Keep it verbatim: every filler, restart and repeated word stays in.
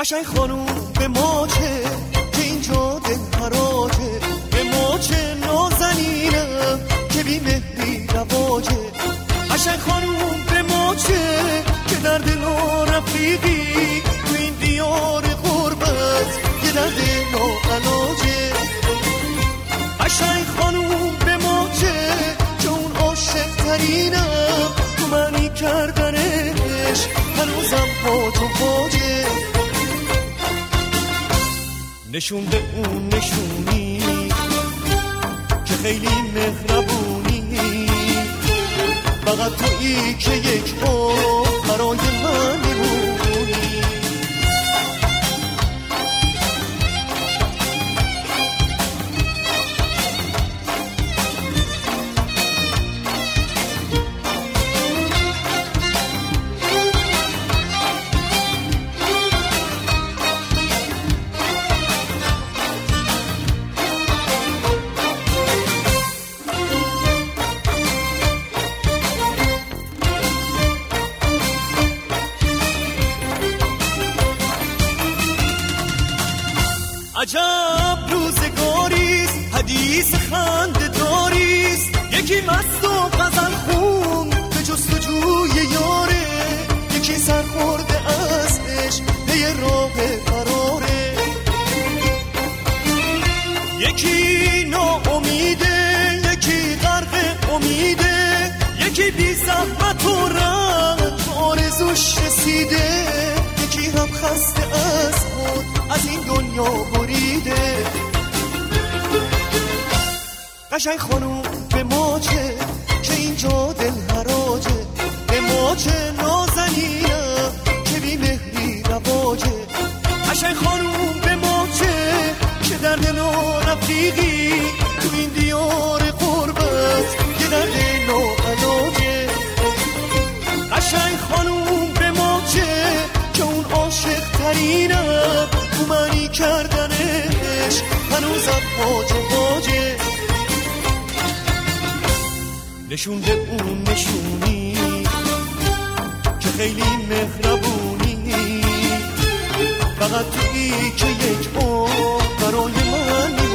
قشنگ خانوم به ما چه که اینجا دل حراجه، به ما چه نازنینم که بی مهری رواجه. قشنگ خانوم به ما چه که درد نارفیقی تو این دیار غربت یه درد ناعلاجه. قشنگ خانوم به ما چه که اون عاشق ترینم تو معنی کردنش هنوزم پاج و پاجه. نشون به اون نشونی که خیلی مهربونی، فقط تویی که یک بار برای من میمونی. عجب روزگاریست، حدیث خنده داریست، یکی مست و غزل خون به جستجوی یاره، یکی سرخورده از عشق پی راه فراره، یکی ناامیده، یکی غرق امیده، یکی بی زحمت و رنج آرزوش رسیده، یکی هم خسته از خود از این دنیا بریده. قشنگ خانوم به ما چه که اینجا دل حراجه، به ما چه نازنینم که بی مهری رواجه. قشنگ خانوم به ما چه که درد نارفیقی تو این دیار غربت یه درد ناعلاجه. قشنگ خانوم به ما چه که اون عاشق ترینم تو معنی کردنش هنوزم پاج و پاجه. نشون به اون نشونی که خیلی مهربونی، فقط تویی که یک بار برای من